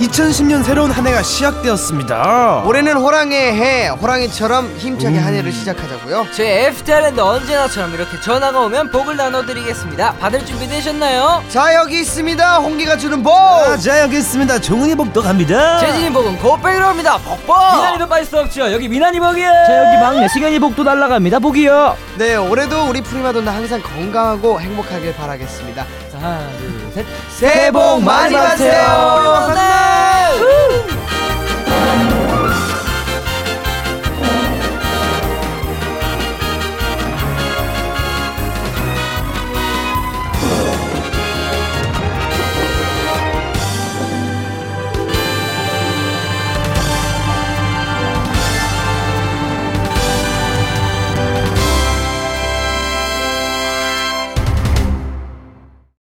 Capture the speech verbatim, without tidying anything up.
이천십 년 새로운 한 해가 시작되었습니다. 올해는 호랑이의 해, 호랑이처럼 힘차게 음. 한 해를 시작하자고요. 저희 에프티알랜드 언제나처럼 이렇게 전화가 오면 복을 나눠드리겠습니다. 받을 준비 되셨나요? 자, 여기 있습니다. 홍기가 주는 복. 아, 자, 여기 있습니다. 종은이 복도 갑니다. 재진이 복은 곱빼기로 합니다. 복복. 미나니도 빠질 수 없죠. 여기 미나니 복이요. 자, 여기 막내 승현이 복도 날라갑니다. 복이요. 네, 올해도 우리 프리마돈나 항상 건강하고 행복하길 바라겠습니다. 자, 하나 둘 셋. 새해 복 많이 받으세요. 네.